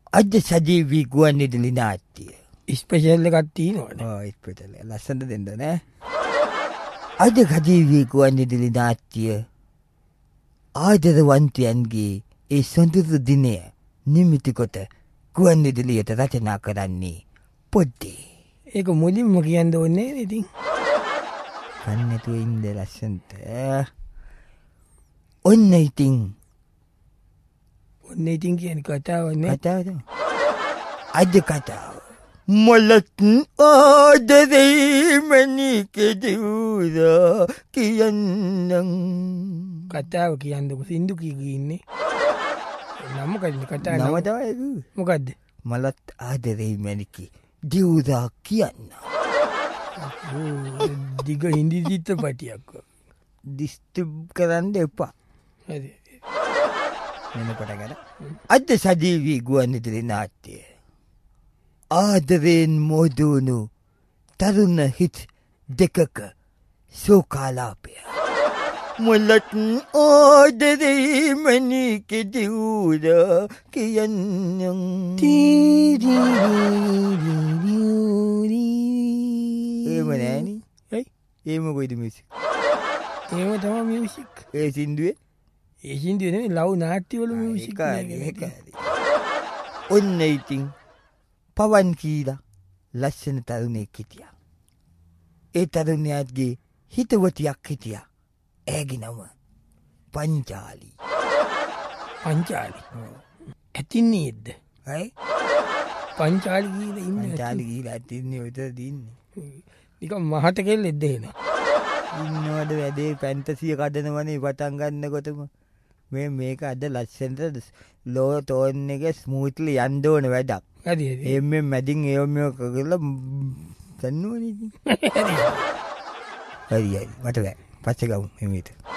අද සජීවී ගුවන්විදුලි නාට්‍ය ස්පෙෂල් එකක් තියෙනවද? ඉස්පිටල ලස්සනට දෙන්න නෑ. අද සජීවී ගුවන්විදුලි නාට්‍ය ආදරවන්තයන්ගේ ඒ සොඳුරු දිනය නිමිති කොට ගුවන්විදුලියට රචනා කරන්නේ පොඩ්ඩේ. ඒක මුලින්ම කියන්න ඕනේ නේද ඉතින්? කන්නැතුව ඉන්න ලස්සනට. ඔන්න ඉතින් කියන්නේ කතාවන්නේ. කතාවද? අද කතාව. මොලත් ආදරේ මැණිකෙදුරා කියන්නම්. කතාව කියන්නකො සින්දු ඉන්නේ. නම මොකද්ද කතාව නම තමයි. මොකද්ද? මලත් ආදරේ මැණිකේ දිවුරා කියන්න. දිග හින්දි චිත්‍රපටියක්. ඩිස්ටර්බ් කරන්න එපා. හරි. එනකොට ගන්න. අද සජීවී ගුවන්විදුලි නාට්‍ය. ආදරයෙන් මොදුණු තරුණ හිත් දෙකක සෝකාලාපය. මුලත් ආදරේ මැණිකෙදුරා කියන්නම්. එහෙම නෑනේ. ඇයි? එහෙම කොයිද මියුසික්? එහෙම තමයි මියුසික්. ඒ සින්දුවේ ඒ සින්දුවේ නෙමෙයි ලව් නාට්‍ය වල මියුසික්. ඔන්න ඉතින් පවන් කීලා ලස්සන තරුණෙක් හිටියා. ඒ තරුණයාගේ හිතවතියක් හිටියා. ඇගේ නම පංචාලි. පංචාලි. ඇතින්නේද? ඇයි? පංචාලි කියලා ඉන්නේ. පංචාලි කියලා ඇතින්නේ උතර දින්නේ. නිකන් මහත කෙල්ලෙක්ද එහෙනම්? ඉන්නවද වැඩේ ෆැන්ටසිය කඩනවනේ පටන් ගන්නකොටම. මේක අද ලස්සනට ලෝ ටෝන් එක ස්මූත්ලි යන්න ඕන වැඩක්. හරි හරි. එම්මෙන් මැදින් ඒවම කරලා ගන්නවනේ ඉතින්. හරි හරි මට බෑ. පස්සේ ගමු එමෙට.